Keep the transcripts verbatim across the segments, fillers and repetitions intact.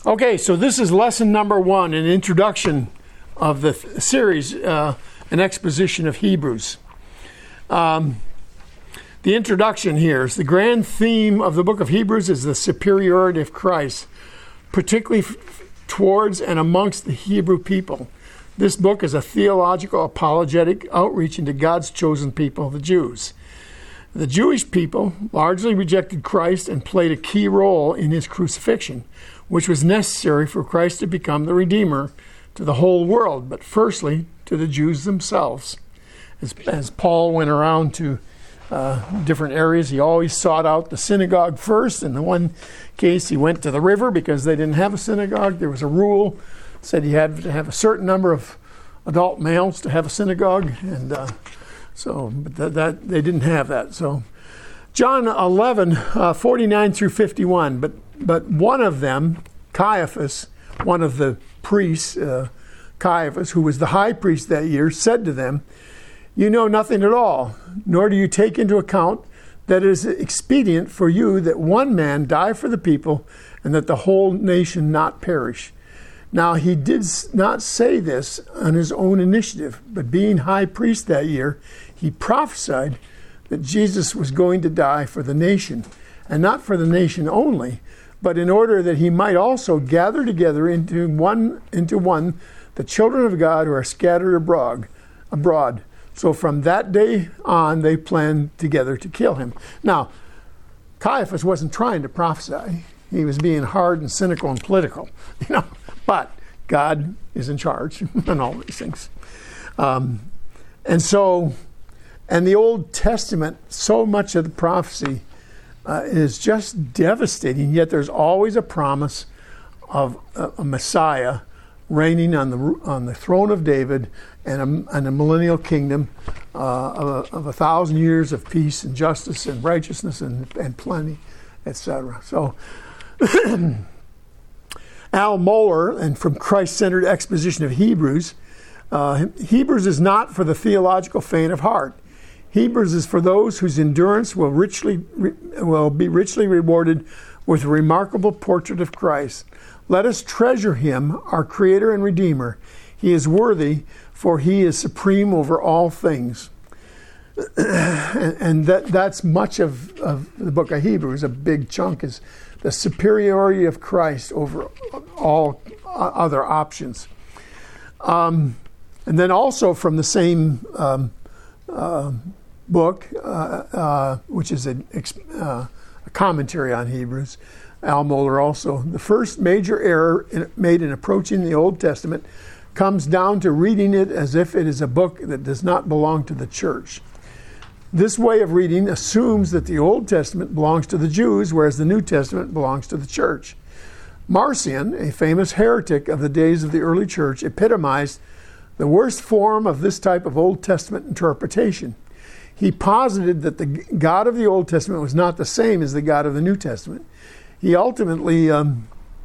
Okay, so this is lesson number one, an introduction of the th- series, uh, an exposition of Hebrews. Um, the introduction here is the grand theme of the book of Hebrews is the superiority of Christ, particularly f- towards and amongst the Hebrew people. This book is a theological apologetic outreach into God's chosen people, the Jews. The Jewish people largely rejected Christ and played a key role in his crucifixion, which was necessary for Christ to become the Redeemer to the whole world, but firstly to the Jews themselves. As, as Paul went around to uh, different areas, he always sought out the synagogue first. In the one case, he went to the river because they didn't have a synagogue. There was a rule that said you had to have a certain number of adult males to have a synagogue, and uh, so but that, that they didn't have that. So John eleven, uh, forty-nine through fifty-one, but But one of them, Caiaphas, one of the priests, uh, Caiaphas, who was the high priest that year, said to them, "You know nothing at all, nor do you take into account that it is expedient for you that one man die for the people, and that the whole nation not perish." Now he did not say this on his own initiative, but being high priest that year, he prophesied that Jesus was going to die for the nation, and not for the nation only, but in order that he might also gather together into one into one the children of God who are scattered abroad. abroad. So from that day on, they planned together to kill him. Now, Caiaphas wasn't trying to prophesy. He was being hard and cynical and political, you know. But God is in charge and all these things. Um, and so, and the Old Testament, so much of the prophecy Uh, is just devastating, yet there's always a promise of a, a Messiah reigning on the on the throne of David and a, and a millennial kingdom uh, of, a, of a thousand years of peace and justice and righteousness and, and plenty, et cetera. So Al Mohler, and from Christ-Centered Exposition of Hebrews, uh, Hebrews is not for the theological faint of heart. Hebrews is for those whose endurance will richly will be richly rewarded with a remarkable portrait of Christ. Let us treasure him, our Creator and Redeemer. He is worthy, for he is supreme over all things. and and that, that's much of, of the book of Hebrews. A big chunk is the superiority of Christ over all other options. Um, and then also from the same um, uh, book, uh, uh, which is a, uh, a commentary on Hebrews, Al Mohler also, the first major error in, made in approaching the Old Testament comes down to reading it as if it is a book that does not belong to the church. This way of reading assumes that the Old Testament belongs to the Jews, whereas the New Testament belongs to the church. Marcion, a famous heretic of the days of the early church, epitomized the worst form of this type of Old Testament interpretation. He posited that the God of the Old Testament was not the same as the God of the New Testament. He ultimately um,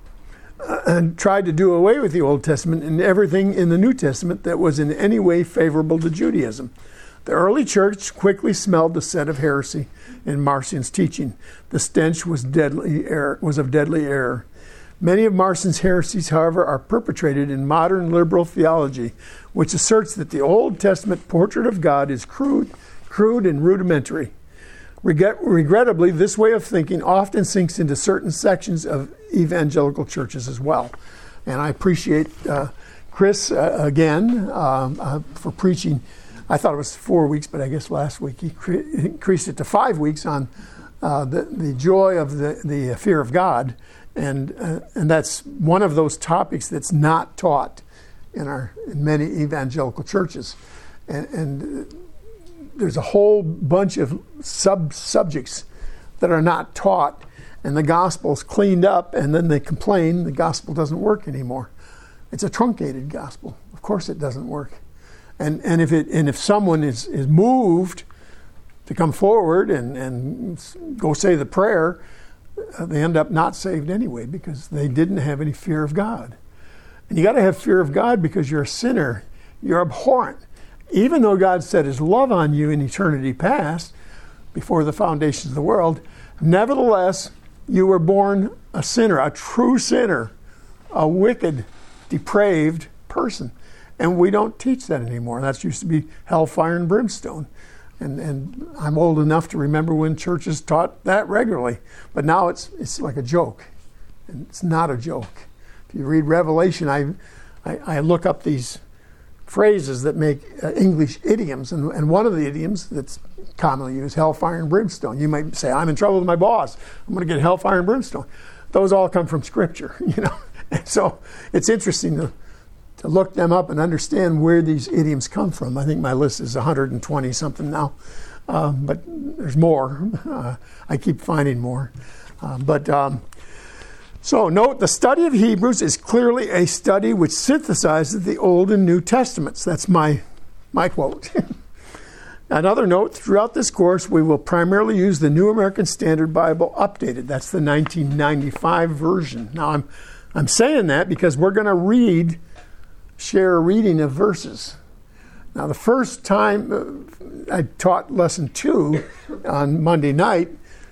uh, tried to do away with the Old Testament and everything in the New Testament that was in any way favorable to Judaism. The early church quickly smelled the scent of heresy in Marcion's teaching. The stench was deadly error, was of deadly error. Many of Marcion's heresies, however, are perpetrated in modern liberal theology, which asserts that the Old Testament portrait of God is crude, crude and rudimentary. Regret, regrettably, this way of thinking often sinks into certain sections of evangelical churches as well. And I appreciate uh, Chris uh, again um, uh, for preaching. I thought it was four weeks, but I guess last week he cre- increased it to five weeks on uh, the, the joy of the, the fear of God. And uh, and that's one of those topics that's not taught in our in many evangelical churches. And, and there's a whole bunch of sub subjects that are not taught, and the gospel's cleaned up, and then they complain the gospel doesn't work anymore. It's a truncated gospel. Of course it doesn't work. And and if it and if someone is, is moved to come forward and, and go say the prayer, uh, they end up not saved anyway because they didn't have any fear of God. And you got to have fear of God because you're a sinner. You're abhorrent. Even though God set his love on you in eternity past, before the foundations of the world, nevertheless, you were born a sinner, a true sinner, a wicked, depraved person. And we don't teach that anymore. That used to be hellfire and brimstone. And and I'm old enough to remember when churches taught that regularly. But now it's it's like a joke. And it's not a joke. If you read Revelation, I I, I look up these phrases that make uh, English idioms. And, and one of the idioms that's commonly used, hellfire and brimstone. You might say, I'm in trouble with my boss. I'm going to get hellfire and brimstone. Those all come from Scripture, you know. And so it's interesting to to look them up and understand where these idioms come from. I think my list is one hundred twenty something now, uh, but there's more. Uh, I keep finding more. Uh, but um, so note, the study of Hebrews is clearly a study which synthesizes the Old and New Testaments. That's my my quote. Another note, throughout this course, we will primarily use the New American Standard Bible Updated. That's the nineteen ninety-five version. Now, I'm I'm saying that because we're going to read share a reading of verses. Now, the first time uh, I taught lesson two on Monday night,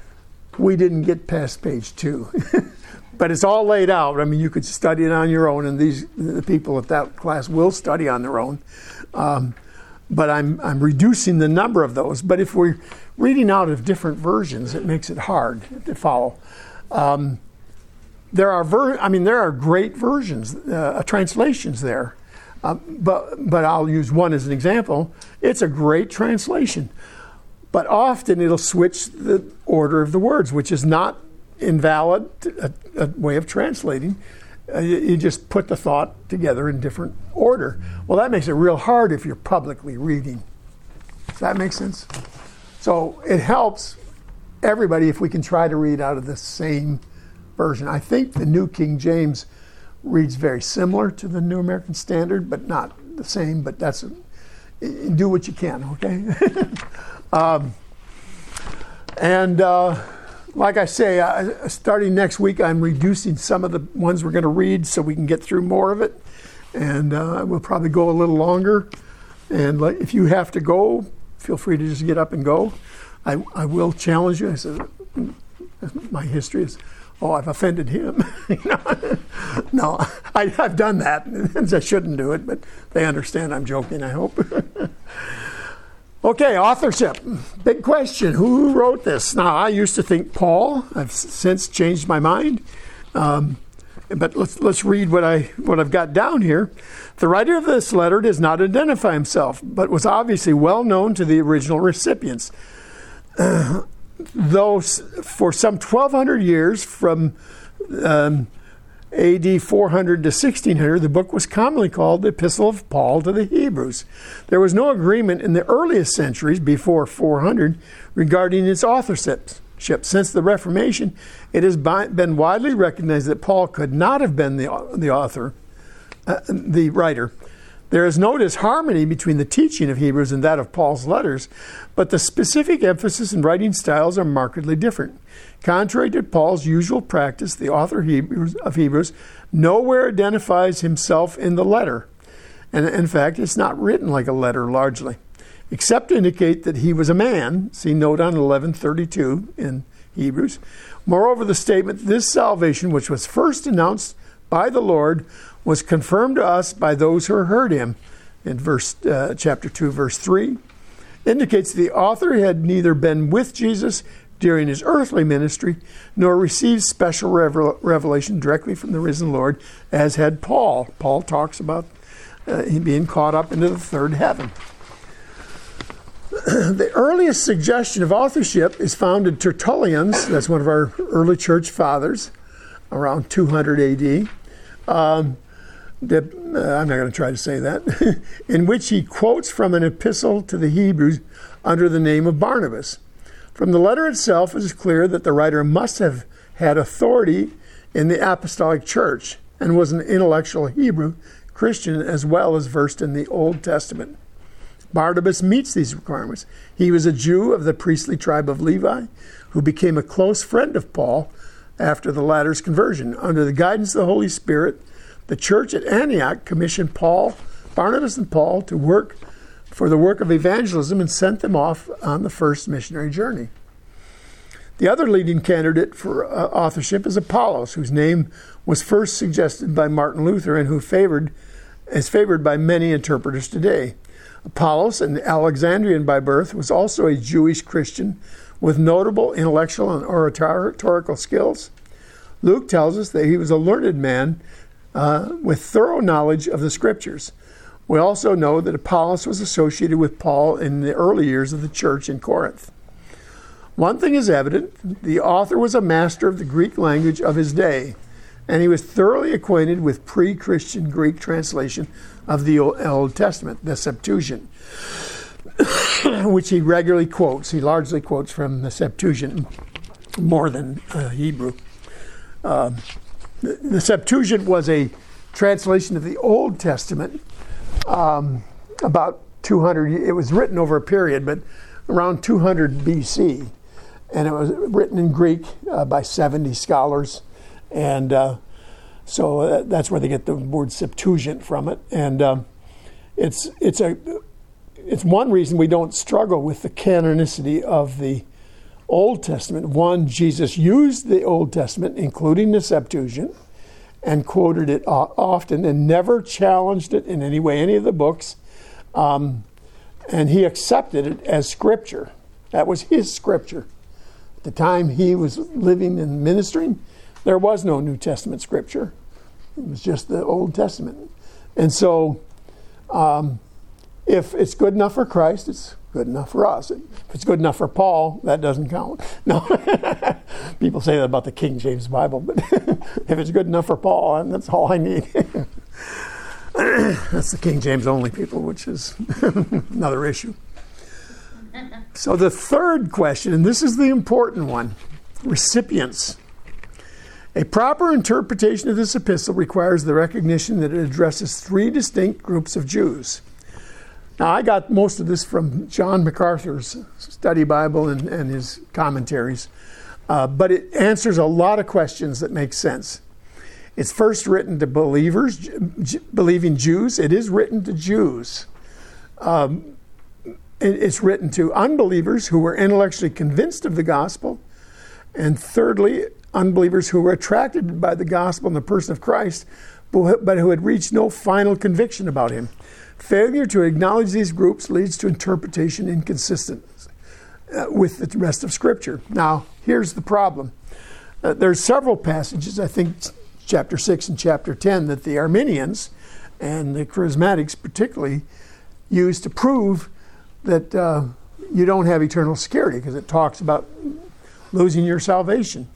we didn't get past page two. But it's all laid out. I mean, you could study it on your own, and these the people at that class will study on their own. Um, but I'm I'm reducing the number of those. But if we're reading out of different versions, it makes it hard to follow. Um, There are, ver- I mean, there are great versions, uh, translations there, uh, but but I'll use one as an example. It's a great translation, but often it'll switch the order of the words, which is not invalid, a, a way of translating. Uh, you, you just put the thought together in different order. Well, that makes it real hard if you're publicly reading. Does that make sense? So it helps everybody if we can try to read out of the same version. I think the New King James reads very similar to the New American Standard, but not the same. But that's a, do what you can, okay? um, and uh, like I say, I, starting next week, I'm reducing some of the ones we're going to read so we can get through more of it, and uh, we'll probably go a little longer. And like, if you have to go, feel free to just get up and go. I, I will challenge you. I said, my history is, oh, I've offended him. You know? No, I, I've done that. I shouldn't do it, but they understand I'm joking, I hope. Okay, authorship. Big question. Who wrote this? Now, I used to think Paul. I've since changed my mind. Um, but let's let's read what, I, what I've got down here. The writer of this letter does not identify himself, but was obviously well known to the original recipients. Uh, Though for some twelve hundred years, from um, A D four hundred to sixteen hundred, the book was commonly called the Epistle of Paul to the Hebrews. There was no agreement in the earliest centuries, before four hundred, regarding its authorship. Since the Reformation, it has been widely recognized that Paul could not have been the, the author, uh, the writer. There is no disharmony between the teaching of Hebrews and that of Paul's letters, but the specific emphasis and writing styles are markedly different. Contrary to Paul's usual practice, the author of Hebrews nowhere identifies himself in the letter. And in fact, it's not written like a letter largely, except to indicate that he was a man. See note on eleven thirty-two in Hebrews. Moreover, the statement, this salvation, which was first announced by the Lord, was confirmed to us by those who heard him, in verse uh, chapter two, verse three, indicates the author had neither been with Jesus during his earthly ministry, nor received special revel- revelation directly from the risen Lord, as had Paul. Paul talks about uh, him being caught up into the third heaven. The earliest suggestion of authorship is found in Tertullian's, that's one of our early church fathers, around two hundred A D. Um, The, uh, I'm not going to try to say that, in which he quotes from an epistle to the Hebrews under the name of Barnabas. From the letter itself, it is clear that the writer must have had authority in the apostolic church and was an intellectual Hebrew Christian as well as versed in the Old Testament. Barnabas meets these requirements. He was a Jew of the priestly tribe of Levi who became a close friend of Paul after the latter's conversion. Under the guidance of the Holy Spirit, the church at Antioch commissioned Paul, Barnabas and Paul to work for the work of evangelism and sent them off on the first missionary journey. The other leading candidate for uh, authorship is Apollos, whose name was first suggested by Martin Luther and who favored is favored by many interpreters today. Apollos, an Alexandrian by birth, was also a Jewish Christian with notable intellectual and oratorical skills. Luke tells us that he was a learned man uh, with thorough knowledge of the Scriptures. We also know that Apollos was associated with Paul in the early years of the church in Corinth. One thing is evident: the author was a master of the Greek language of his day, and he was thoroughly acquainted with pre-Christian Greek translation of the Old Testament, the Septuagint, which he regularly quotes. He largely quotes from the Septuagint more than uh, Hebrew. Uh, the, the Septuagint was a translation of the Old Testament um, about two hundred. It was written over a period, but around two hundred B C, and it was written in Greek uh, by seventy scholars. And uh, so uh, that's where they get the word Septuagint from it. And um, it's it's a it's one reason we don't struggle with the canonicity of the Old Testament. One, Jesus used the Old Testament, including the Septuagint, and quoted it often and never challenged it in any way, any of the books. Um, and he accepted it as Scripture. That was his Scripture. At the time he was living and ministering, there was no New Testament Scripture. It was just the Old Testament. And so um, if it's good enough for Christ, it's good enough for us. If it's good enough for Paul, that doesn't count. No, people say that about the King James Bible, but if it's good enough for Paul, that's all I need. That's the King James only people, which is another issue. So the third question, and this is the important one: recipients. A proper interpretation of this epistle requires the recognition that it addresses three distinct groups of Jews. Now, I got most of this from John MacArthur's study Bible and, and his commentaries, uh, but it answers a lot of questions that make sense. It's first written to believers, J- believing Jews. It is written to Jews. Um, it, it's written to unbelievers who were intellectually convinced of the gospel. And thirdly, unbelievers who were attracted by the gospel and the person of Christ, but who had reached no final conviction about him. Failure to acknowledge these groups leads to interpretation inconsistent uh, with the rest of Scripture. Now, here's the problem. Uh, there's several passages, I think chapter six and chapter ten, that the Arminians and the Charismatics particularly use to prove that uh, you don't have eternal security, because it talks about losing your salvation.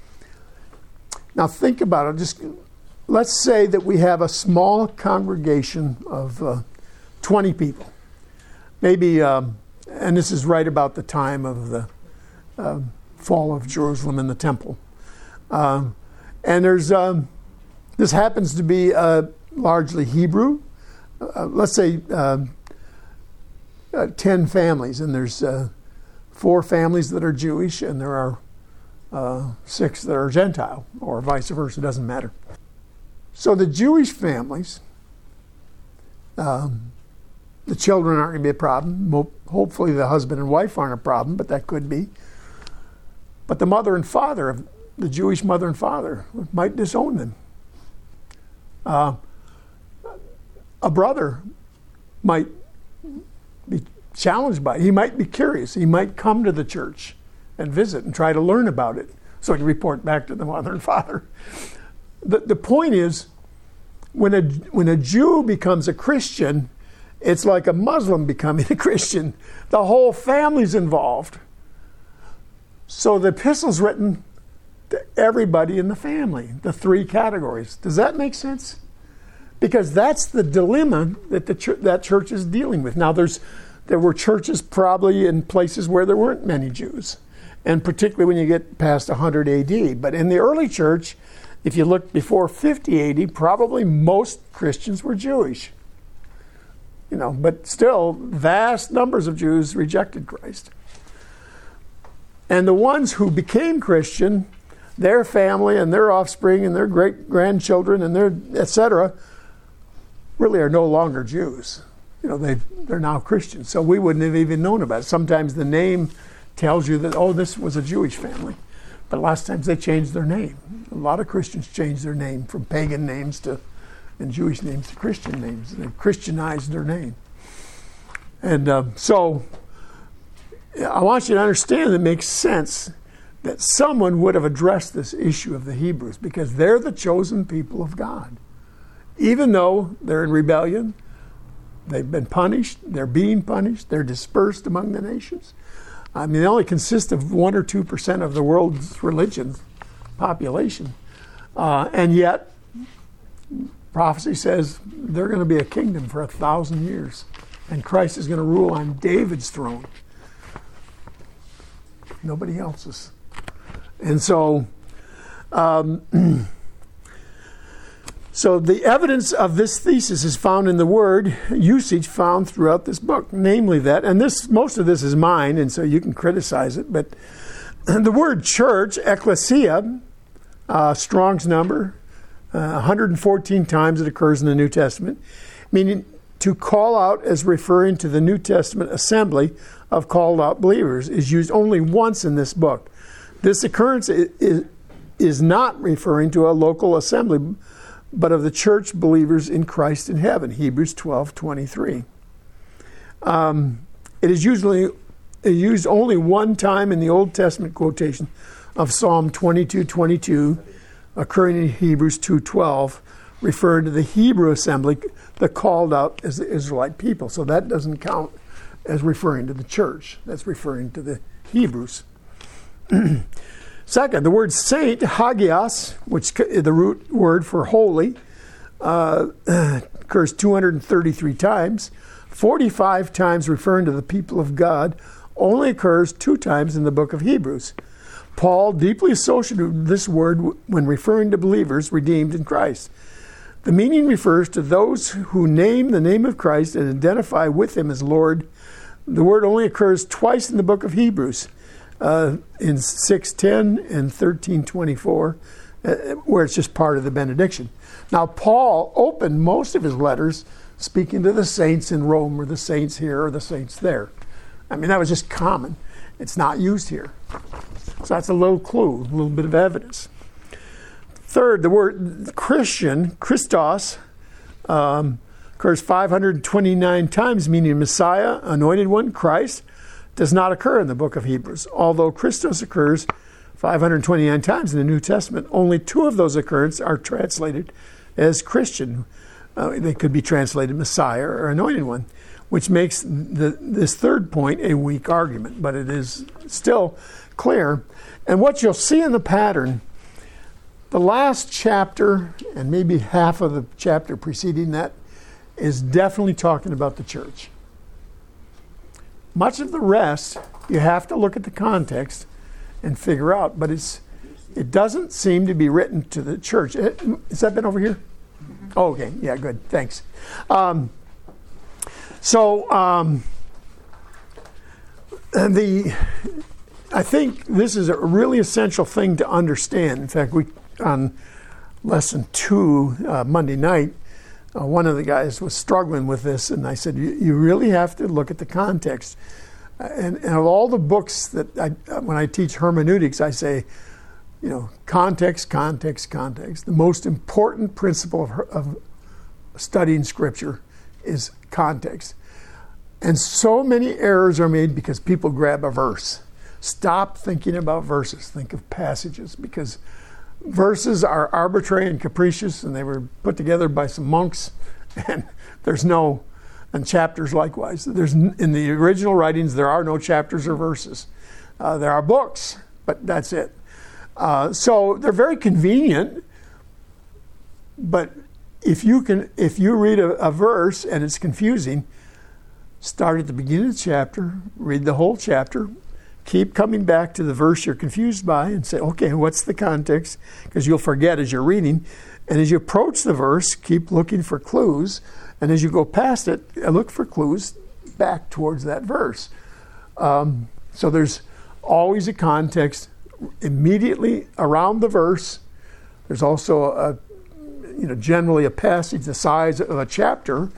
Now think about it. Just let's say that we have a small congregation of uh, twenty people. Maybe, um, and this is right about the time of the uh, fall of Jerusalem and the temple. Um, and there's um, this happens to be uh, largely Hebrew. Uh, let's say uh, uh, ten families, and there's uh, four families that are Jewish, and there are uh, six that are Gentile, or vice versa. It doesn't matter. So the Jewish families, um, the children aren't going to be a problem. Mo- hopefully the husband and wife aren't a problem, but that could be. But the mother and father, of the Jewish mother and father, might disown them. Uh, a brother might be challenged by it. He might be curious. He might come to the church and visit and try to learn about it so he can report back to the mother and father. The, the point is, when a, when a Jew becomes a Christian, it's like a Muslim becoming a Christian. The whole family's involved. So the epistle's written to everybody in the family, the three categories. Does that make sense? Because that's the dilemma that the ch- that church is dealing with. Now, there's there were churches probably in places where there weren't many Jews, and particularly when you get past one hundred A D. But in the early church, if you look before fifty A D, probably most Christians were Jewish. You know, but still, vast numbers of Jews rejected Christ. And the ones who became Christian, their family and their offspring and their great-grandchildren and their et cetera, really are no longer Jews. You know, they they're now Christians. So we wouldn't have even known about it. Sometimes the name tells you that, oh, this was a Jewish family. But a lot of times they change their name. A lot of Christians change their name from pagan names to, and Jewish names to Christian names. They Christianized their name. And uh, so I want you to understand that it makes sense that someone would have addressed this issue of the Hebrews, because they're the chosen people of God. Even though they're in rebellion, they've been punished, they're being punished, they're dispersed among the nations. I mean, they only consist of one or two percent of the world's religion population. Uh, and yet, prophecy says they're going to be a kingdom for a thousand years. And Christ is going to rule on David's throne. Nobody else's. And so, um, so the evidence of this thesis is found in the word usage found throughout this book, namely that, and this most of this is mine, and so you can criticize it, but the word church, ecclesia, uh, Strong's number, uh, one hundred fourteen times it occurs in the New Testament, meaning to call out as referring to the New Testament assembly of called out believers, is used only once in this book. This occurrence is, is not referring to a local assembly, but of the church believers in Christ in heaven, Hebrews twelve twenty-three. Um, it is usually used only one time in the Old Testament quotation of Psalm twenty-two twenty-two, occurring in Hebrews two twelve, referring to the Hebrew assembly, the called out as the Israelite people. So that doesn't count as referring to the church. That's referring to the Hebrews. Second, the word saint, hagios, which is the root word for holy, uh, occurs two hundred thirty-three times. forty-five times referring to the people of God, only occurs two times in the book of Hebrews. Paul deeply associated this word when referring to believers redeemed in Christ. The meaning refers to those who name the name of Christ and identify with him as Lord. The word only occurs twice in the book of Hebrews, uh, in six ten and thirteen twenty-four, uh, where it's just part of the benediction. Now, Paul opened most of his letters speaking to the saints in Rome, or the saints here, or the saints there. I mean, that was just common. It's not used here. So that's a little clue, a little bit of evidence. Third, the word Christian, Christos, um, occurs five hundred twenty-nine times, meaning Messiah, anointed one, Christ, does not occur in the book of Hebrews. Although Christos occurs five hundred twenty-nine times in the New Testament, only two of those occurrences are translated as Christian. Uh, they could be translated Messiah or anointed one, which makes the, this third point a weak argument, but it is still clear. And what you'll see in the pattern, the last chapter and maybe half of the chapter preceding that is definitely talking about the church. Much of the rest, you have to look at the context and figure out, but it's it doesn't seem to be written to the church. Has that been over here? Mm-hmm. Oh, okay. Yeah, good. Thanks. Um, so um, the I think this is a really essential thing to understand. In fact, we on lesson two uh, Monday night, uh, one of the guys was struggling with this, and I said, "You, you really have to look at the context." Uh, and, and of all the books that I, when I teach hermeneutics, I say, you know, context, context, context. The most important principle of, of studying Scripture is context. And so many errors are made because people grab a verse. Stop thinking about verses. Think of passages, because verses are arbitrary and capricious, and they were put together by some monks, and there's no, and chapters likewise. There's in the original writings, there are no chapters or verses. Uh, there are books, but that's it. Uh, so they're very convenient, but if you can, if you read a, a verse and it's confusing, start at the beginning of the chapter, read the whole chapter, keep coming back to the verse you're confused by and say, okay, what's the context? Because you'll forget as you're reading. And as you approach the verse, keep looking for clues. And as you go past it, look for clues back towards that verse. Um, so there's always a context immediately around the verse. There's also a, you know, generally a passage the size of a chapter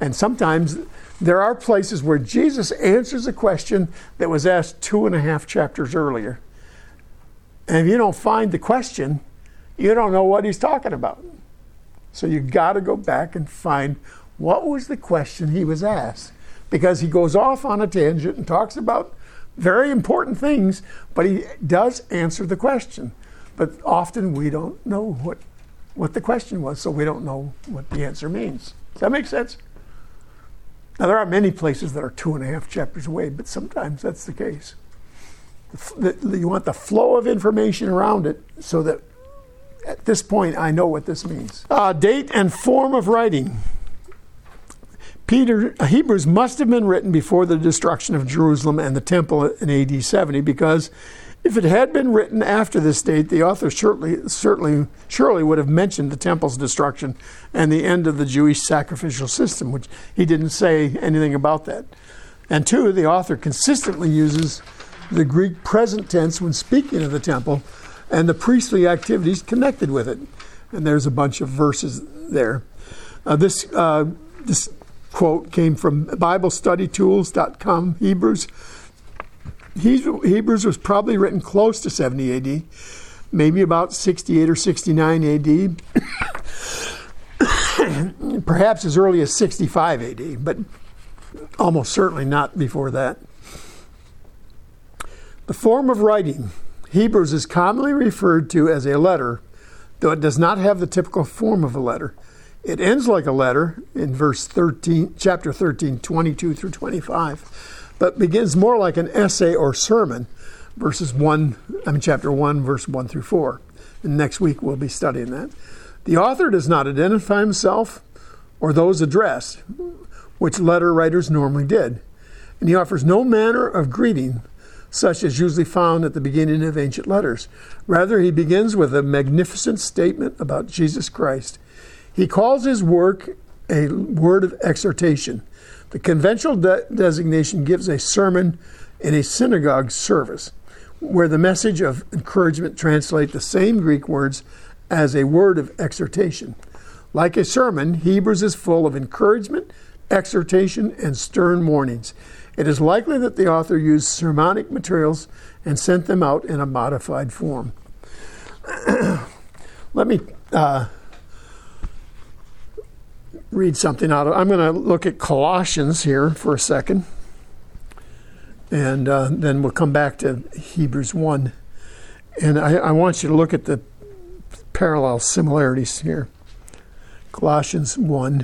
And sometimes there are places where Jesus answers a question that was asked two and a half chapters earlier. And if you don't find the question, you don't know what he's talking about. So you got to go back and find what was the question he was asked. Because he goes off on a tangent and talks about very important things, but he does answer the question. But often we don't know what, what the question was, so we don't know what the answer means. Does that make sense? Now, there are many places that are two and a half chapters away, but sometimes that's the case. The, the, you want the flow of information around it so that at this point I know what this means. Uh, date and form of writing. Peter, Hebrews must have been written before the destruction of Jerusalem and the temple in A D seventy, because if it had been written after this date, the author certainly, certainly, surely would have mentioned the temple's destruction and the end of the Jewish sacrificial system, which he didn't say anything about that. And two, the author consistently uses the Greek present tense when speaking of the temple and the priestly activities connected with it. And there's a bunch of verses there. Uh, this uh, this quote came from Bible Study Tools dot com, Hebrews. Hebrews was probably written close to seventy A D, maybe about sixty-eight or sixty-nine A D, perhaps as early as sixty-five A D, but almost certainly not before that. The form of writing. Hebrews is commonly referred to as a letter, though it does not have the typical form of a letter. It ends like a letter in verse thirteen, chapter thirteen, twenty-two through twenty-five, but begins more like an essay or sermon, verses one, I mean chapter one, verse one through four. And next week we'll be studying that. The author does not identify himself or those addressed, which letter writers normally did, and he offers no manner of greeting such as usually found at the beginning of ancient letters. Rather, he begins with a magnificent statement about Jesus Christ. He calls his work a word of exhortation. The conventional de- designation gives a sermon in a synagogue service, where the message of encouragement translates the same Greek words as a word of exhortation. Like a sermon, Hebrews is full of encouragement, exhortation, and stern warnings. It is likely that the author used sermonic materials and sent them out in a modified form. Let me uh, read something out of, I'm going to look at Colossians here for a second, and uh, then we'll come back to Hebrews one. And I, I want you to look at the parallel similarities here. Colossians one,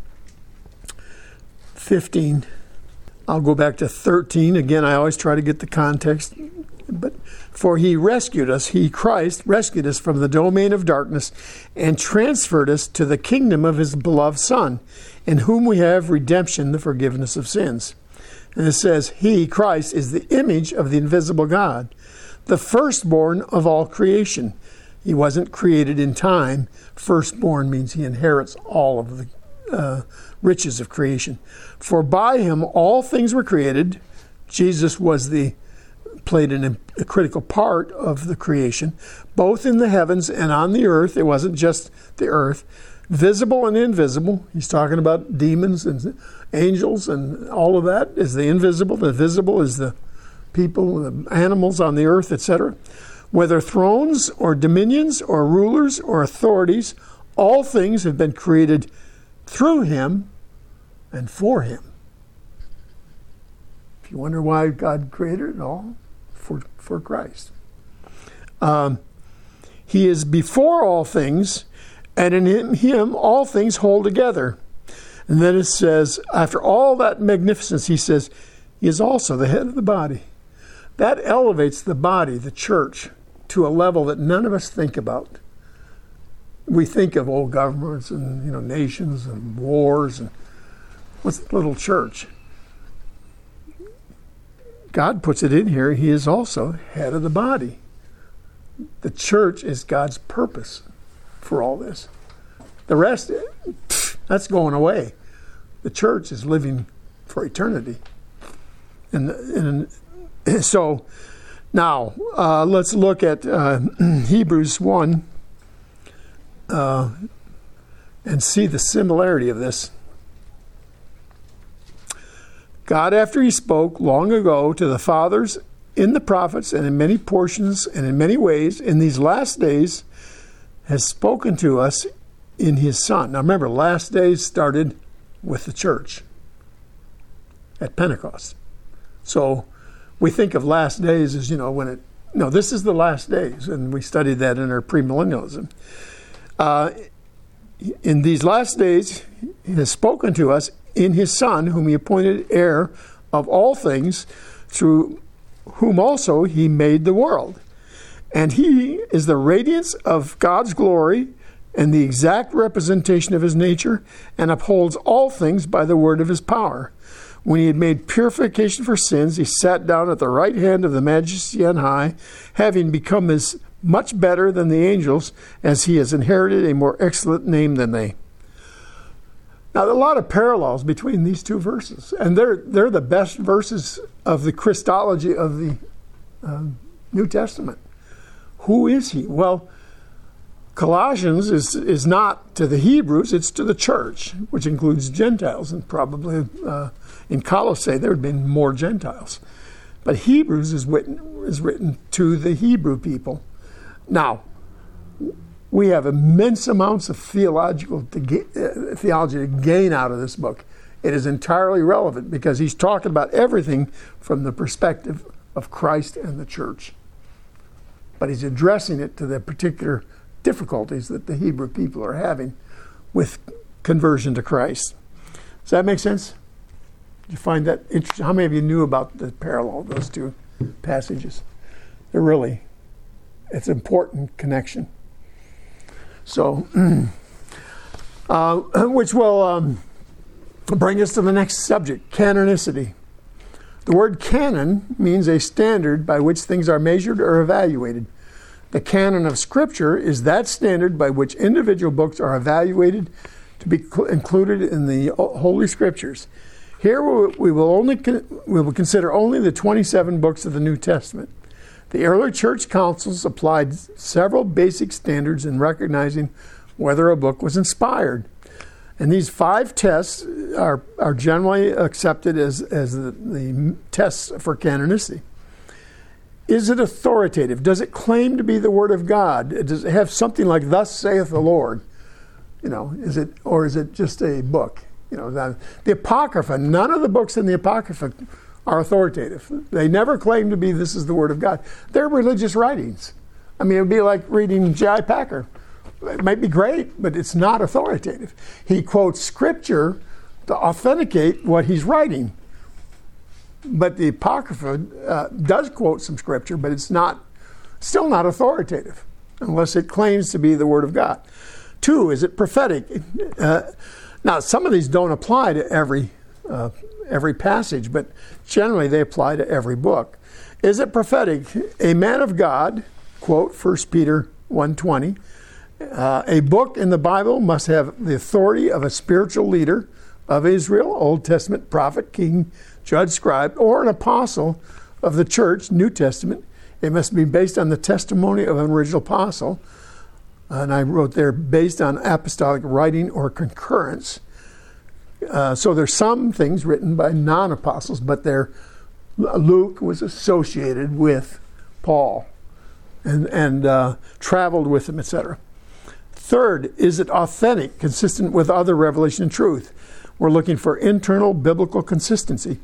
fifteen. I'll go back to thirteen. Again, I always try to get the context. But for he rescued us, he, Christ, rescued us from the domain of darkness and transferred us to the kingdom of his beloved Son, in whom we have redemption, the forgiveness of sins. And it says, he, Christ, is the image of the invisible God, the firstborn of all creation. He wasn't created in time. Firstborn means he inherits all of the uh, riches of creation. For by him all things were created. Jesus was the played an, a critical part of the creation, both in the heavens and on the earth. It wasn't just the earth, visible and invisible. He's talking about demons and angels, and all of that is the invisible. The visible is the people, the animals on the earth, et cetera. Whether thrones or dominions or rulers or authorities, all things have been created through him and for him. If you wonder why God created it all, for, for Christ. Um, he is before all things, and in him, him all things hold together. And then it says, after all that magnificence, he says, he is also the head of the body. That elevates the body, the church, to a level that none of us think about. We think of old governments and, you know, nations and wars, and what's the little church? God puts it in here. He is also head of the body. The church is God's purpose for all this. The rest, pff, that's going away. The church is living for eternity. And, and so now uh, let's look at uh, Hebrews one uh, and see the similarity of this. God, after he spoke long ago to the fathers in the prophets and in many portions and in many ways, in these last days has spoken to us in his Son. Now remember, last days started with the church at Pentecost. So we think of last days as, you know, when it, no, this is the last days, and we studied that in our premillennialism. Uh, in these last days, he has spoken to us in his Son, whom he appointed heir of all things, through whom also he made the world. And he is the radiance of God's glory and the exact representation of his nature, and upholds all things by the word of his power. When he had made purification for sins, he sat down at the right hand of the Majesty on high, having become as much better than the angels, as he has inherited a more excellent name than they. Now, there are a lot of parallels between these two verses, and they're they're the best verses of the Christology of the uh, New Testament. Who is he? Well, Colossians is is not to the Hebrews, it's to the church, which includes Gentiles, and probably uh, in Colossae there would have been more Gentiles. But Hebrews is written, is written to the Hebrew people. Now, we have immense amounts of theological to get, uh, theology to gain out of this book. It is entirely relevant because he's talking about everything from the perspective of Christ and the church. But he's addressing it to the particular difficulties that the Hebrew people are having with conversion to Christ. Does that make sense? Did you find that interesting? How many of you knew about the parallel of those two passages? They're really, it's an important connection. So, uh, which will um, bring us to the next subject, canonicity. The word canon means a standard by which things are measured or evaluated. The canon of Scripture is that standard by which individual books are evaluated to be cl- included in the Holy Scriptures. Here we will only con- we will consider only the twenty-seven books of the New Testament. The early church councils applied several basic standards in recognizing whether a book was inspired. And these five tests are, are generally accepted as, as the, the tests for canonicity. Is it authoritative? Does it claim to be the Word of God? Does it have something like, "Thus saith the Lord"? You know, is it, or is it just a book? You know, the, the Apocrypha, none of the books in the Apocrypha are authoritative. They never claim to be, "This is the Word of God." They're religious writings. I mean, it would be like reading J I Packer. It might be great, but it's not authoritative. He quotes Scripture to authenticate what he's writing. But the Apocrypha uh, does quote some Scripture, but it's not, still not authoritative, unless it claims to be the Word of God. Two, is it prophetic? Uh, now, some of these don't apply to every uh, every passage, but generally they apply to every book. Is it prophetic? A man of God, quote First Peter one twenty, uh, a book in the Bible must have the authority of a spiritual leader of Israel, Old Testament prophet, king, judge, scribe, or an apostle of the church, New Testament. It must be based on the testimony of an original apostle. And I wrote there, based on apostolic writing or concurrence. Uh, so there's some things written by non-apostles, but they're, Luke was associated with Paul and, and uh, traveled with him, et cetera. Third, is it authentic, consistent with other revelation and truth? We're looking for internal biblical consistency.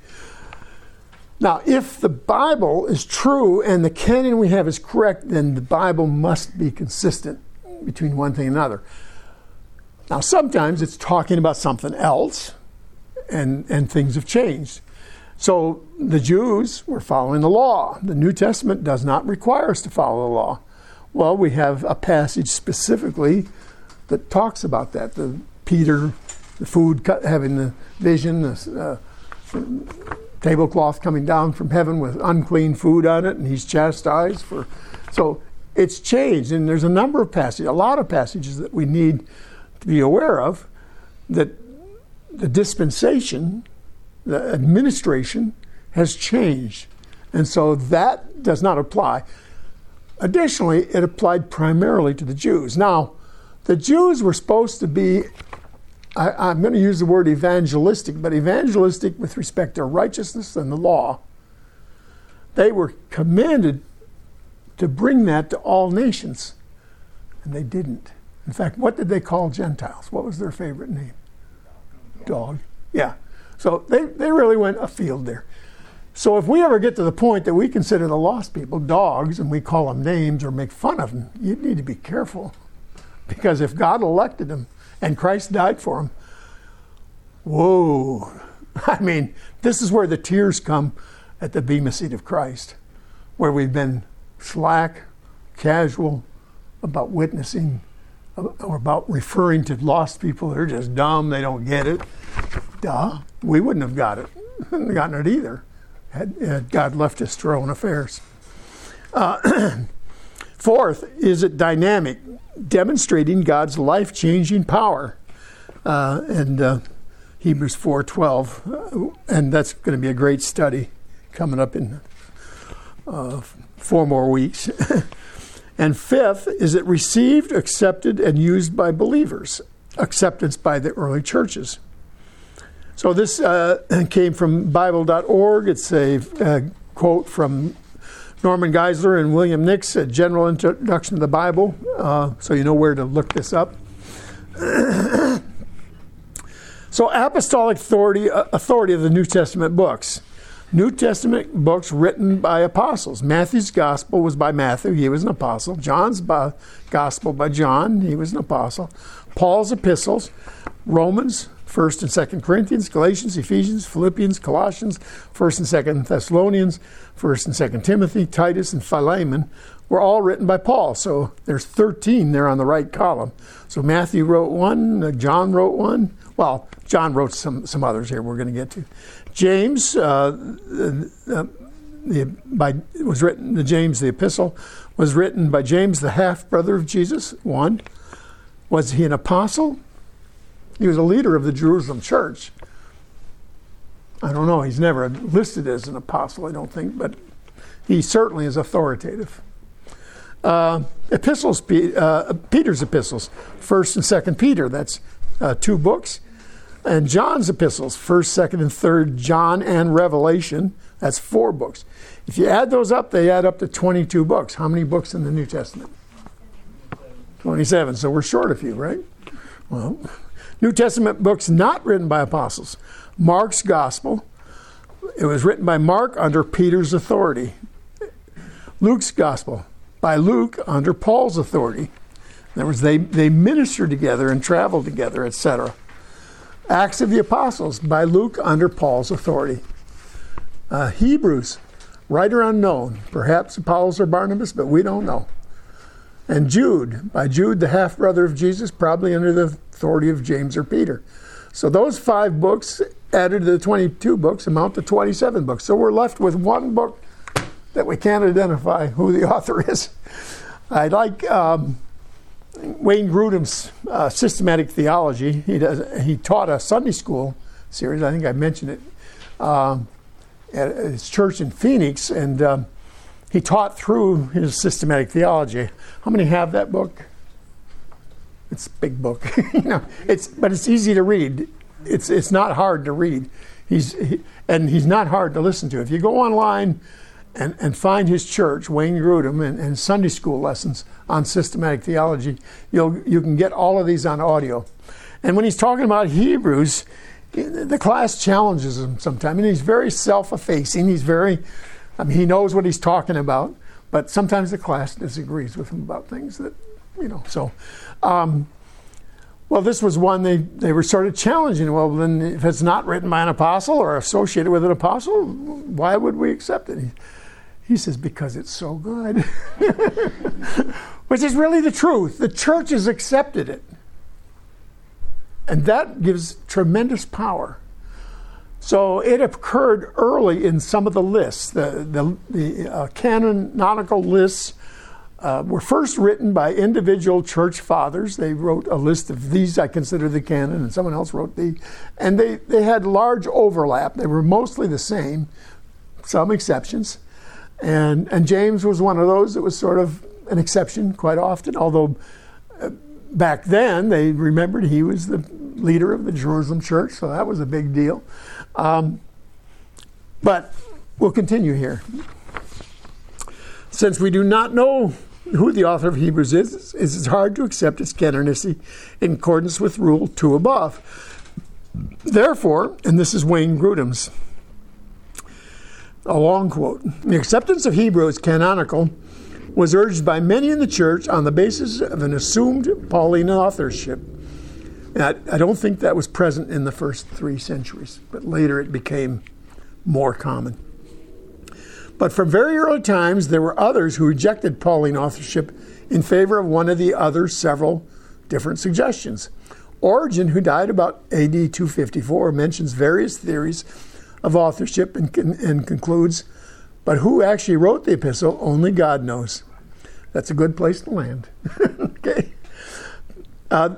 Now, if the Bible is true and the canon we have is correct, then the Bible must be consistent between one thing and another. Now, sometimes it's talking about something else, and, and things have changed. So the Jews were following the law. The New Testament does not require us to follow the law. Well, we have a passage specifically that talks about that. The Peter, the food, having the vision, the uh, tablecloth coming down from heaven with unclean food on it, and he's chastised for. So it's changed, and there's a number of passages, a lot of passages that we need to be aware of, that the dispensation, the administration has changed. And so that does not apply. Additionally, it applied primarily to the Jews. Now, the Jews were supposed to be I, I'm going to use the word evangelistic, but evangelistic with respect to righteousness and the law. They were commanded to bring that to all nations, and they didn't. In fact, what did they call Gentiles? What was their favorite name? Dog. Yeah. So they, they really went afield there. So if we ever get to the point that we consider the lost people dogs and we call them names or make fun of them, you need to be careful. Because if God elected them and Christ died for them, whoa. I mean, this is where the tears come at the bema seat of Christ, where we've been slack, casual about witnessing, or about referring to lost people that are just dumb, they don't get it. Duh, we wouldn't have got it, gotten it either, had, had God left us to our own affairs. Uh, fourth, is it dynamic, demonstrating God's life-changing power. Uh, and uh, Hebrews four twelve, uh, and that's going to be a great study coming up in uh, four more weeks. And fifth, is it received, accepted, and used by believers? Acceptance by the early churches. So this uh, came from Bible dot org. It's a uh, quote from Norman Geisler and William Nix, A General Introduction to the Bible, uh, so you know where to look this up. So apostolic authority, uh, authority of the New Testament books. New Testament books written by apostles. Matthew's gospel was by Matthew, he was an apostle. John's by, gospel by John, he was an apostle. Paul's epistles, Romans, First and Second Corinthians, Galatians, Ephesians, Philippians, Colossians, First and Second Thessalonians, First and Second Timothy, Titus, and Philemon were all written by Paul. So there's thirteen there on the right column. So Matthew wrote one, John wrote one. Well, John wrote some some others here we're going to get to. James, uh, uh, the, by, was written, the James, the epistle, was written by James, the half-brother of Jesus, one. Was he an apostle? He was a leader of the Jerusalem church. I don't know, he's never listed as an apostle, I don't think, but he certainly is authoritative. Uh, epistles, uh, Peter's epistles, First and Second Peter, that's uh, two books. And John's epistles, First, Second, and Third John and Revelation, that's four books. If you add those up, they add up to twenty-two books. How many books in the New Testament? twenty-seven. So we're short a few, right? Well, New Testament books not written by apostles. Mark's gospel, it was written by Mark under Peter's authority. Luke's gospel, by Luke under Paul's authority. In other words, they, they ministered together and traveled together, et cetera. Acts of the Apostles by Luke under Paul's authority. Uh, Hebrews, writer unknown, perhaps Apollos or Barnabas, but we don't know. And Jude, by Jude, the half-brother of Jesus, probably under the authority of James or Peter. So those five books added to the twenty-two books amount to twenty-seven books. So we're left with one book that we can't identify who the author is. I like um, Wayne Grudem's uh, systematic theology. He does. He taught a Sunday school series. I think I mentioned it um, at his church in Phoenix, and um, he taught through his systematic theology. How many have that book? It's a big book, you know. It's but it's easy to read. It's it's not hard to read. He's he, and he's not hard to listen to. If you go online and, and find his church, Wayne Grudem, and, and Sunday school lessons on systematic theology, you'll you can get all of these on audio. And when he's talking about Hebrews, the class challenges him sometimes. And he's very self-effacing. He's very, I mean, he knows what he's talking about, but sometimes the class disagrees with him about things that, you know, so. Um, well, this was one they, they were sort of challenging. Well, then if it's not written by an apostle or associated with an apostle, why would we accept it? He, he says, because it's so good. Which is really the truth. The church has accepted it. And that gives tremendous power. So it occurred early in some of the lists. The, the, the uh, canonical lists uh, were first written by individual church fathers. They wrote a list of these I consider the canon, and someone else wrote the. And they, they had large overlap. They were mostly the same, some exceptions. And, and James was one of those that was sort of an exception quite often, although uh, back then, they remembered he was the leader of the Jerusalem church, so that was a big deal. Um, but we'll continue here. Since we do not know who the author of Hebrews is, it is hard to accept its canonicity in accordance with Rule two above. Therefore, and this is Wayne Grudem's, a long quote, the acceptance of Hebrew as canonical was urged by many in the church on the basis of an assumed Pauline authorship. And I, I don't think that was present in the first three centuries, but later it became more common. But from very early times, there were others who rejected Pauline authorship in favor of one of the other several different suggestions. Origen, who died about A D two fifty-four, mentions various theories of authorship and, and concludes, but who actually wrote the epistle, only God knows. That's a good place to land. Okay. Uh,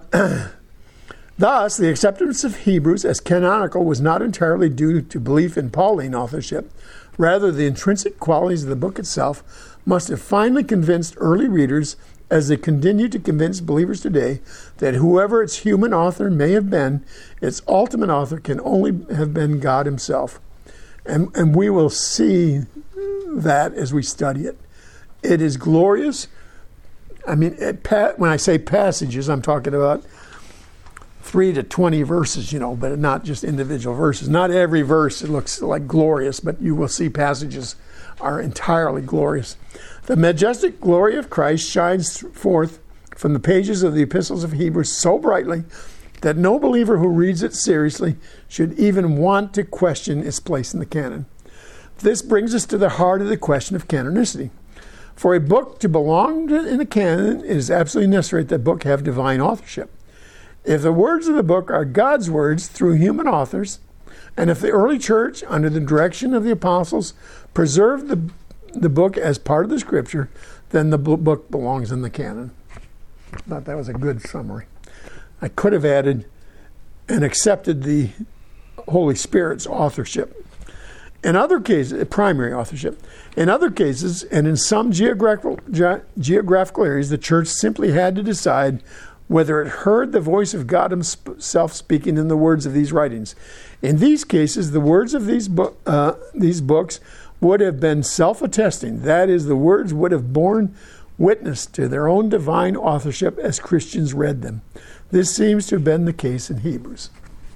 thus, the acceptance of Hebrews as canonical was not entirely due to belief in Pauline authorship. Rather, the intrinsic qualities of the book itself must have finally convinced early readers, as they continue to convince believers today, that whoever its human author may have been, its ultimate author can only have been God himself. And, and we will see that as we study it. It is glorious. I mean, it, when I say passages, I'm talking about three to twenty verses, you know, but not just individual verses. Not every verse it looks like glorious, but you will see passages are entirely glorious. The majestic glory of Christ shines forth from the pages of the epistles of Hebrews so brightly that no believer who reads it seriously should even want to question its place in the canon. This brings us to the heart of the question of canonicity. For a book to belong in the canon, it is absolutely necessary that the book have divine authorship. If the words of the book are God's words through human authors, and if the early church, under the direction of the apostles, preserved the, the book as part of the scripture, then the book belongs in the canon. I thought that was a good summary. I could have added and accepted the Holy Spirit's authorship. In other cases, primary authorship. In other cases, and in some geographical, ge- geographical areas, the church simply had to decide whether it heard the voice of God himself speaking in the words of these writings. In these cases, the words of these, bo- uh, these books would have been self-attesting. That is, the words would have borne witness to their own divine authorship as Christians read them. This seems to have been the case in Hebrews.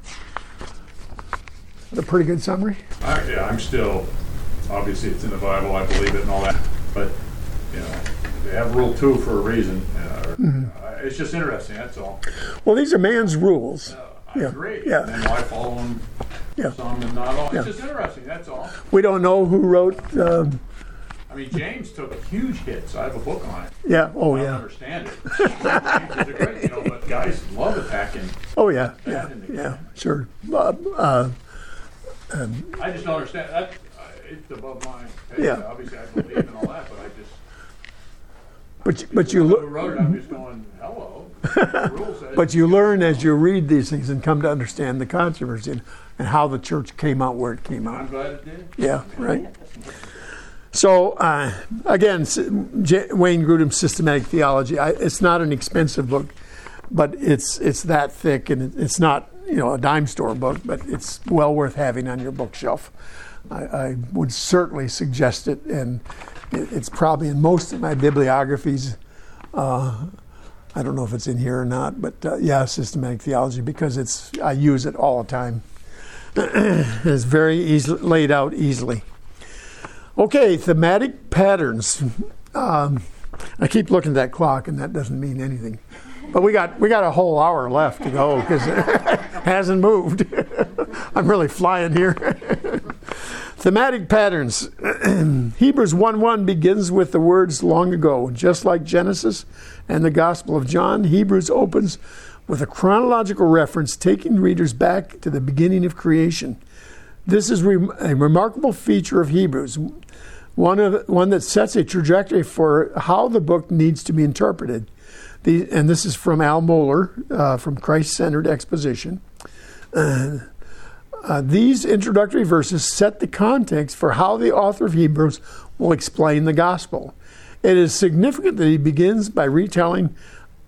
A pretty good summary? Uh, yeah, I'm still, obviously it's in the Bible, I believe it and all that, but, you know, they have rule two for a reason. Uh, mm-hmm. uh, it's just interesting, that's all. Well, these are man's rules. Uh, I yeah. agree. Yeah. And why follow them yeah. some and not all? Yeah. It's just interesting, that's all. We don't know who wrote... Um, I mean, James took huge hits. I have a book on it. Yeah, oh I don't yeah. understand it. James is a great, you know, but guys love attacking. Oh yeah, yeah, yeah, sure. Uh, uh, um, I just don't understand. That, uh, it's above my pay. Yeah. Obviously, I believe in all that, but I just... But, but you look... Who wrote it, I'm just going, hello. The rule says but you learn as you read these things and come to understand the controversy and, and how the church came out where it came out. I'm glad it did. Yeah, right. So, uh, again, J- Wayne Grudem's Systematic Theology, I, it's not an expensive book, but it's it's that thick, and it, it's not, you know, a dime store book, but it's well worth having on your bookshelf. I, I would certainly suggest it, and it, it's probably in most of my bibliographies. Uh, I don't know if it's in here or not, but uh, yeah, Systematic Theology, because it's I use it all the time. It's very easily laid out easily. Okay, thematic patterns. Um, I keep looking at that clock, and that doesn't mean anything. But we got we got a whole hour left to go because it hasn't moved. I'm really flying here. Thematic patterns. Hebrews one one begins with the words long ago. Just like Genesis and the Gospel of John, Hebrews opens with a chronological reference taking readers back to the beginning of creation. This is re- a remarkable feature of Hebrews, one of one that sets a trajectory for how the book needs to be interpreted. The, and this is from Al Mohler, uh, from Christ-Centered Exposition. Uh, uh, these introductory verses set the context for how the author of Hebrews will explain the gospel. It is significant that he begins by retelling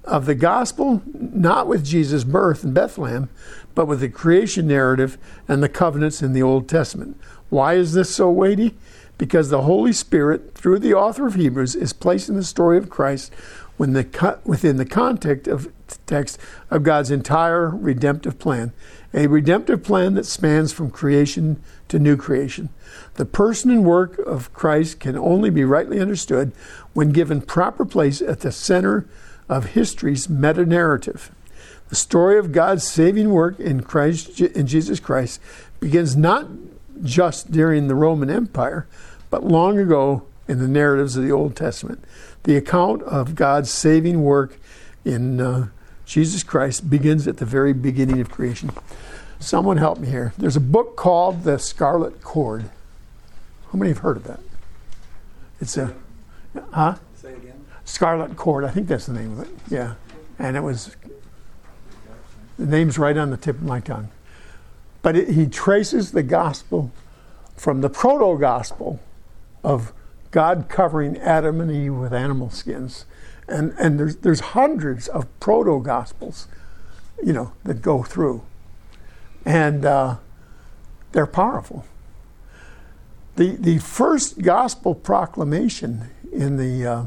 of the gospel, not with Jesus' birth in Bethlehem, but with the creation narrative and the covenants in the Old Testament. Why is this so weighty? Because the Holy Spirit, through the author of Hebrews, is placing the story of Christ when the, within the context of, text of God's entire redemptive plan, a redemptive plan that spans from creation to new creation. The person and work of Christ can only be rightly understood when given proper place at the center of history's meta-narrative. The story of God's saving work in Christ, in Jesus Christ, begins not just during the Roman Empire, but long ago in the narratives of the Old Testament. The account of God's saving work in uh, Jesus Christ begins at the very beginning of creation. Someone help me here. There's a book called The Scarlet Cord. How many have heard of that? It's a, huh? Say it again. Scarlet Cord. I think that's the name of it. Yeah. And it was, the name's right on the tip of my tongue. But it, he traces the gospel from the proto-gospel of God covering Adam and Eve with animal skins. And and there's there's hundreds of proto-gospels, you know, that go through. And uh, they're powerful. The the first gospel proclamation in the uh,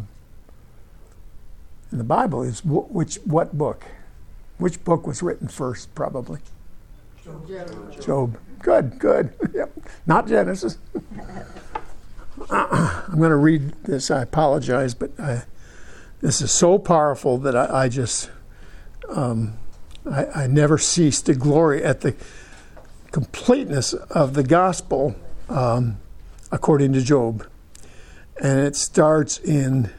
in the Bible is w- which what book? Which book was written first, probably? Job. Job. Good, good. Yep. Not Genesis. I'm going to read this. I apologize, but I, this is so powerful that I, I just, um, I, I never cease to glory at the completeness of the gospel um, according to Job. And it starts in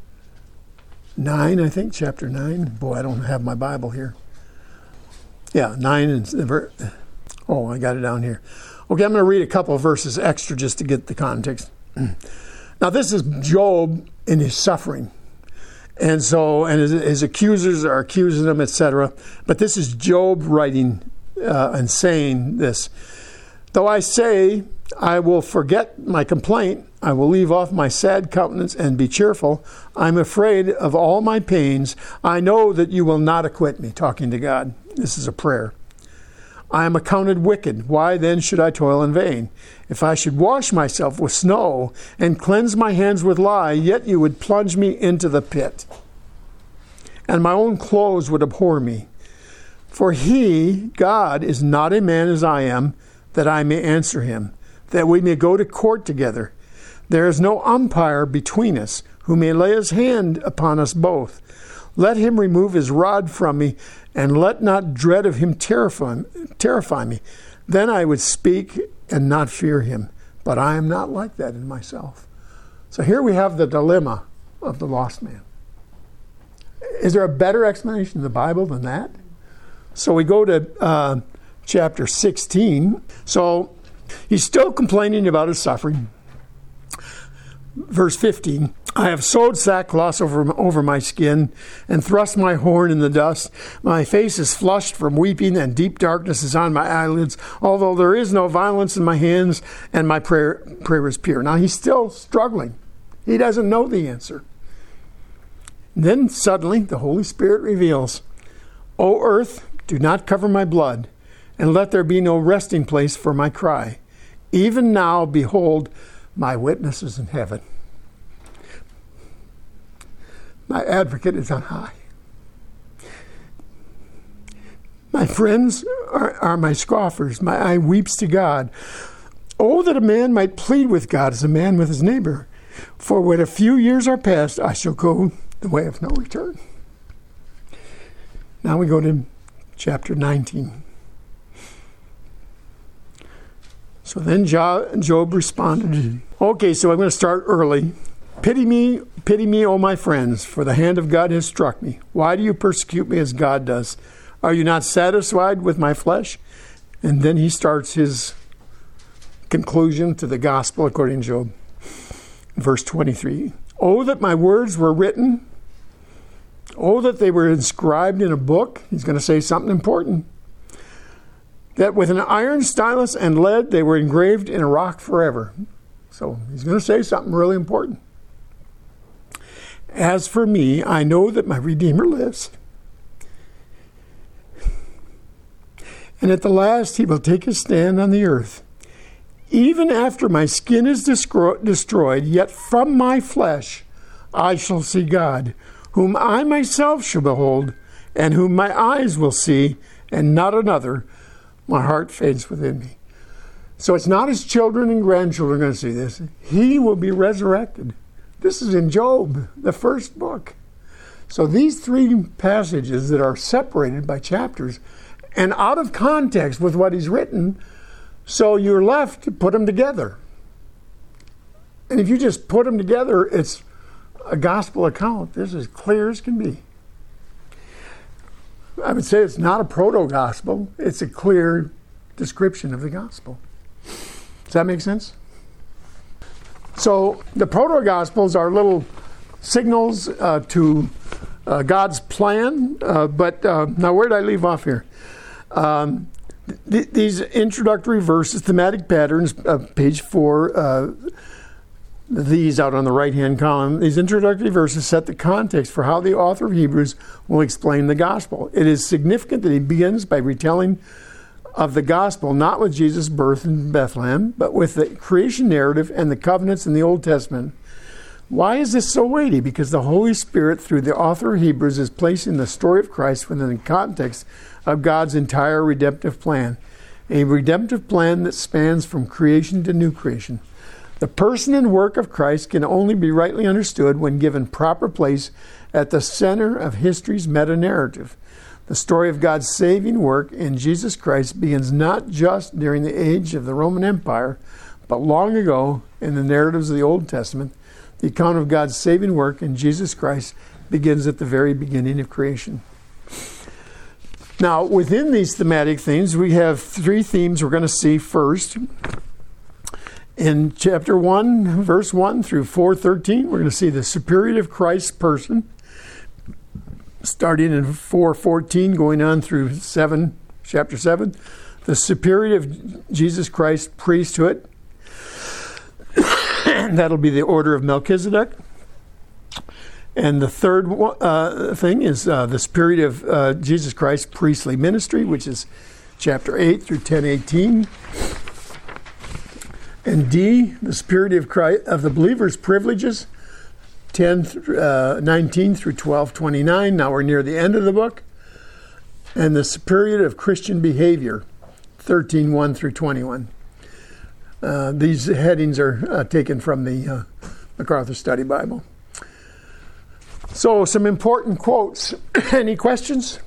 nine, I think, chapter nine. Boy, I don't have my Bible here. Yeah, nine and ver- oh, I got it down here. Okay, I'm going to read a couple of verses extra just to get the context. Now, this is Job in his suffering. And so, and his, his accusers are accusing him, et cetera. But this is Job writing uh, and saying this. Though I say, I will forget my complaint, I will leave off my sad countenance and be cheerful. I'm afraid of all my pains. I know that you will not acquit me. Talking to God. This is a prayer. I am accounted wicked. Why then should I toil in vain? If I should wash myself with snow and cleanse my hands with lye, yet you would plunge me into the pit, and my own clothes would abhor me. For he, God, is not a man as I am, that I may answer him, that we may go to court together. There is no umpire between us, who may lay his hand upon us both. Let him remove his rod from me, and let not dread of him terrify, terrify me. Then I would speak and not fear him. But I am not like that in myself. So here we have the dilemma of the lost man. Is there a better explanation in the Bible than that? So we go to uh, chapter sixteen. So he's still complaining about his suffering. Verse fifteen, I have sewed sackcloth over, over my skin and thrust my horn in the dust. My face is flushed from weeping, and deep darkness is on my eyelids, although there is no violence in my hands, and my prayer, prayer is pure. Now he's still struggling. He doesn't know the answer. Then suddenly the Holy Spirit reveals, O earth, do not cover my blood, and let there be no resting place for my cry. Even now, behold, my witness is in heaven. My advocate is on high. My friends are, are my scoffers. My eye weeps to God. Oh, that a man might plead with God as a man with his neighbor. For when a few years are past, I shall go the way of no return. Now we go to chapter nineteen. So then Job responded, okay, so I'm going to start early. Pity me, pity me, O my friends, for the hand of God has struck me. Why do you persecute me as God does? Are you not satisfied with my flesh? And then he starts his conclusion to the gospel according to Job. Verse twenty-three, oh, that my words were written. Oh, that they were inscribed in a book. He's going to say something important. That with an iron stylus and lead, they were engraved in a rock forever. So he's going to say something really important. As for me, I know that my Redeemer lives. And at the last he will take his stand on the earth. Even after my skin is descro- destroyed, yet from my flesh I shall see God, whom I myself shall behold, and whom my eyes will see, and not another. My heart faints within me. So it's not his children and grandchildren going to see this. He will be resurrected. This is in Job, the first book. So these three passages that are separated by chapters and out of context with what he's written, so you're left to put them together. And if you just put them together, it's a gospel account. This is clear as can be. I would say it's not a proto-gospel. It's a clear description of the gospel. Does that make sense? So the proto-gospels are little signals uh, to uh, God's plan. Uh, but uh, now where did I leave off here? Um, th- these introductory verses, thematic patterns, uh, page four, uh, these out on the right-hand column, these introductory verses set the context for how the author of Hebrews will explain the gospel. It is significant that he begins by retelling of the gospel, not with Jesus' birth in Bethlehem, but with the creation narrative and the covenants in the Old Testament. Why is this so weighty? Because the Holy Spirit, through the author of Hebrews, is placing the story of Christ within the context of God's entire redemptive plan, a redemptive plan that spans from creation to new creation. The person and work of Christ can only be rightly understood when given proper place at the center of history's meta-narrative. The story of God's saving work in Jesus Christ begins not just during the age of the Roman Empire, but long ago in the narratives of the Old Testament. The account of God's saving work in Jesus Christ begins at the very beginning of creation. Now, within these thematic themes, we have three themes we're going to see first. In chapter one, verse one through four thirteen, we're going to see the superiority of Christ's person, starting in four fourteen, going on through seven, chapter seven. The superiority of Jesus Christ's priesthood. That'll be the order of Melchizedek. And the third uh, thing is uh, the superiority of uh, Jesus Christ's priestly ministry, which is chapter eight through ten eighteen. And D, the superiority of Christ, of the believer's privileges, ten, uh, nineteen through twelve twenty-nine. Now we're near the end of the book. And the superiority of Christian behavior, thirteen one through twenty-one. Uh, these headings are uh, taken from the uh, MacArthur Study Bible. So, some important quotes. Any questions?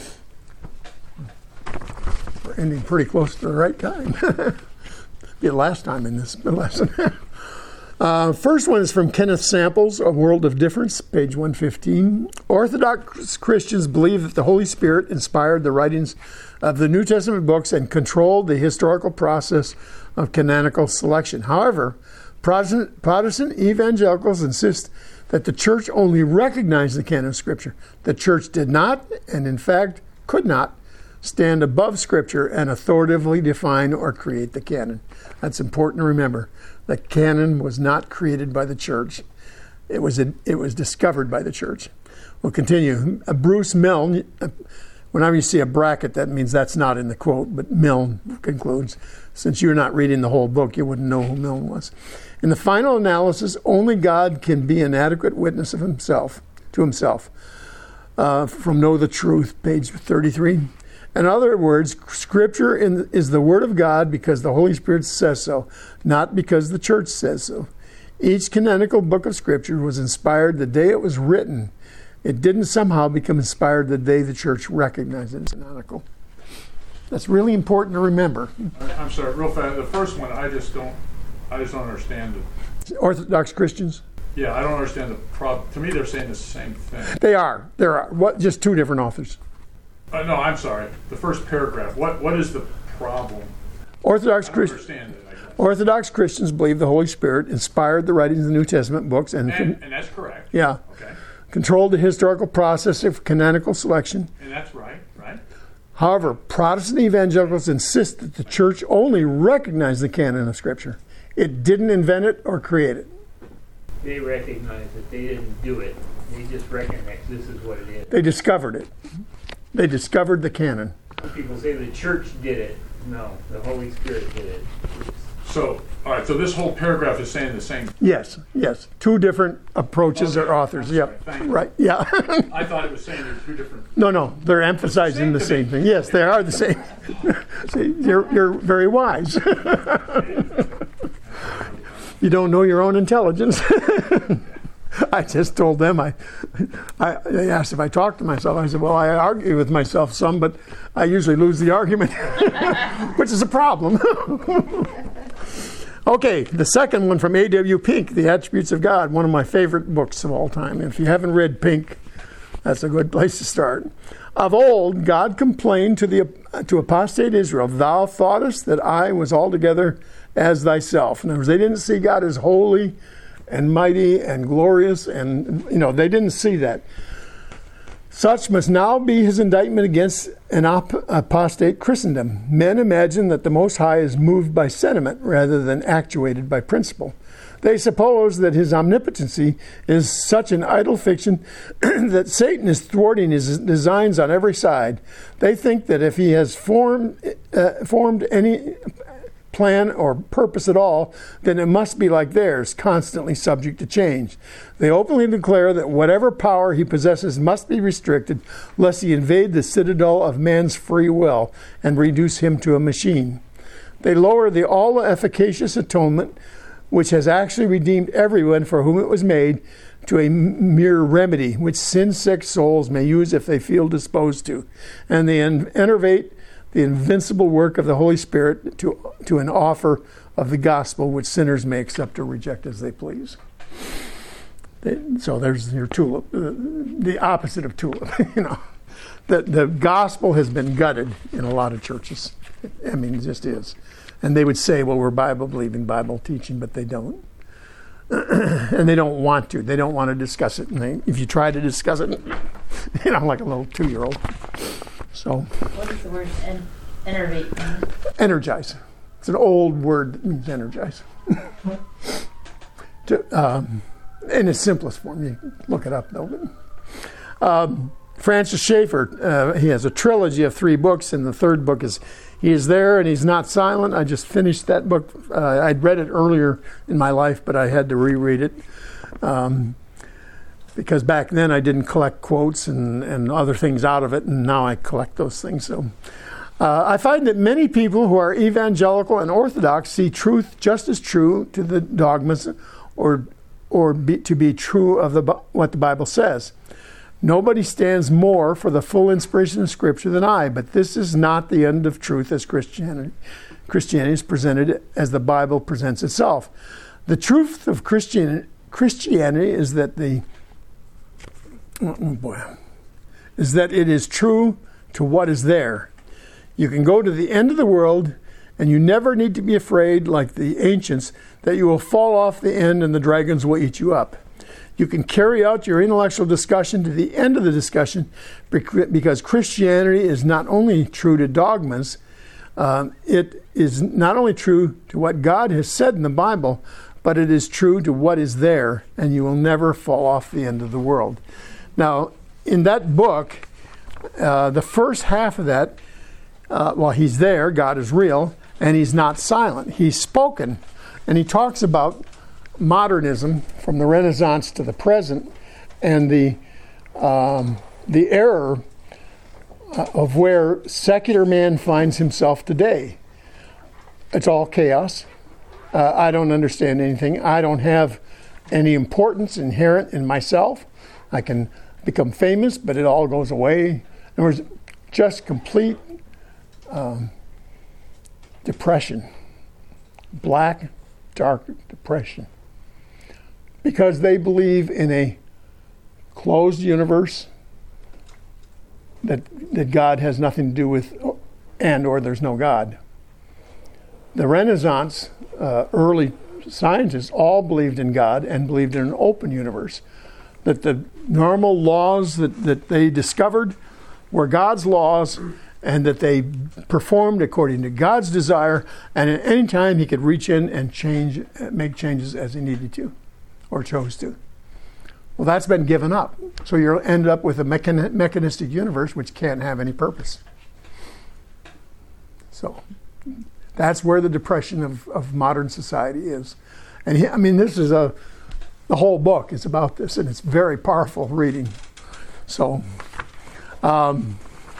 We're ending pretty close to the right time. Be the last time in this lesson. uh, first one is from Kenneth Samples, A World of Difference, page one fifteen. Orthodox Christians believe that the Holy Spirit inspired the writings of the New Testament books and controlled the historical process of canonical selection. However, Protestant, Protestant evangelicals insist that the church only recognized the canon of Scripture. The church did not, and in fact could not, stand above Scripture and authoritatively define or create the canon. That's important to remember. The canon was not created by the church. It was a, it was discovered by the church. We'll continue. Uh, Bruce Milne, uh, whenever you see a bracket, that means that's not in the quote, but Milne concludes, since you're not reading the whole book, you wouldn't know who Milne was. In the final analysis, only God can be an adequate witness of himself, to himself. Uh, from Know the Truth, page thirty-three. In other words, Scripture in, is the Word of God because the Holy Spirit says so, not because the church says so. Each canonical book of Scripture was inspired the day it was written. It didn't somehow become inspired the day the church recognized it as canonical. That's really important to remember. I'm sorry, real fast. The first one, I just don't, I just don't understand it. Orthodox Christians? Yeah, I don't understand the problem. To me, they're saying the same thing. They are. There are. What? Just two different authors. Uh, no, I'm sorry. The first paragraph. What What is the problem? Orthodox I don't Christians. understand it, I guess. Orthodox Christians believe the Holy Spirit inspired the writings of the New Testament books and, And, and that's correct. yeah, Okay. controlled the historical process of canonical selection. And that's right, right? However, Protestant evangelicals insist that the church only recognized the canon of Scripture. It didn't invent it or create it. They recognize that they didn't do it. They just recognize this is what it is. They discovered it. They discovered the canon. Some people say the church did it. No, the Holy Spirit did it. So, all right, so this whole paragraph is saying the same. Yes, yes. Two different approaches Okay, or authors. I'm Yep. sorry, thank you. Right, yeah. I thought it was saying there's two different. No, no, they're emphasizing the same thing. Yes, they are the same. See, you're, you're very wise. You don't know your own intelligence. I just told them, I, I, they asked if I talked to myself. I said, well, I argue with myself some, but I usually lose the argument, which is a problem. Okay, the second one from A W Pink, The Attributes of God, one of my favorite books of all time. If you haven't read Pink, that's a good place to start. Of old, God complained to the to apostate Israel, thou thoughtest that I was altogether as thyself. In other words, they didn't see God as holy and mighty and glorious, and, you know, they didn't see that. Such must now be his indictment against an op- apostate Christendom. Men imagine that the Most High is moved by sentiment rather than actuated by principle. They suppose that his omnipotency is such an idle fiction that Satan is thwarting his designs on every side. They think that if he has formed uh, formed any plan or purpose at all, then it must be like theirs, constantly subject to change. They openly declare that whatever power he possesses must be restricted, lest he invade the citadel of man's free will and reduce him to a machine. They lower the all-efficacious atonement, which has actually redeemed everyone for whom it was made, to a mere remedy, which sin-sick souls may use if they feel disposed to. And they enervate the invincible work of the Holy Spirit to, to an offer of the gospel, which sinners may accept or reject as they please. They, so there's your tulip, uh, the opposite of tulip. You know, the the gospel has been gutted in a lot of churches. I mean, it just is. And they would say, well, we're Bible-believing, Bible-teaching, but they don't. And they don't want to. They don't want to discuss it. And they, if you try to discuss it, you know, like a little two-year-old. So. What is the word en- enervate? Energize. It's an old word that means energize. to, um, in its simplest form. You can look it up, though. Um, Francis Schaeffer, uh, he has a trilogy of three books, and the third book is He is There and He's Not Silent. I just finished that book. Uh, I'd read it earlier in my life, but I had to reread it. Um, because back then I didn't collect quotes and, and other things out of it, and now I collect those things. So uh, I find that many people who are evangelical and orthodox see truth just as true to the dogmas or or be, to be true of the what the Bible says. Nobody stands more for the full inspiration of Scripture than I, but this is not the end of truth as Christianity. Christianity is presented as the Bible presents itself. The truth of Christian, Christianity is that the oh boy, is that it is true to what is there. You can go to the end of the world, and you never need to be afraid, like the ancients, that you will fall off the end and the dragons will eat you up. You can carry out your intellectual discussion to the end of the discussion, because Christianity is not only true to dogmas, um, it is not only true to what God has said in the Bible, but it is true to what is there, and you will never fall off the end of the world. Now, in that book, uh, the first half of that, uh, well, he's there, God is real, and he's not silent. He's spoken, and he talks about modernism from the Renaissance to the present, and the um, the error uh, of where secular man finds himself today. It's all chaos. Uh, I don't understand anything. I don't have any importance inherent in myself. I can become famous, but it all goes away. In other words, just complete um, depression, black, dark depression. Because they believe in a closed universe that that God has nothing to do with, and or there's no God. The Renaissance, uh, early scientists all believed in God and believed in an open universe. That the normal laws that, that they discovered were God's laws, and that they performed according to God's desire, and at any time he could reach in and change, make changes as he needed to or chose to. Well, that's been given up. So you'll end up with a mechan- mechanistic universe which can't have any purpose. So that's where the depression of, of modern society is. And he, I mean, this is a, the whole book is about this, and it's very powerful reading. So, um,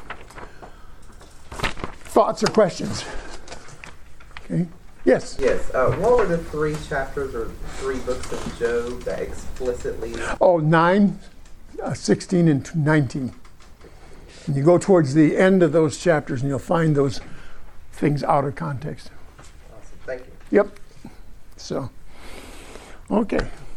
thoughts or questions? Okay. Yes. Yes. Uh, what were the three chapters or three books of Job that explicitly? Oh, nine, uh, sixteen, and nineteen. And you go towards the end of those chapters, and you'll find those things out of context. Awesome. Thank you. Yep. So, okay.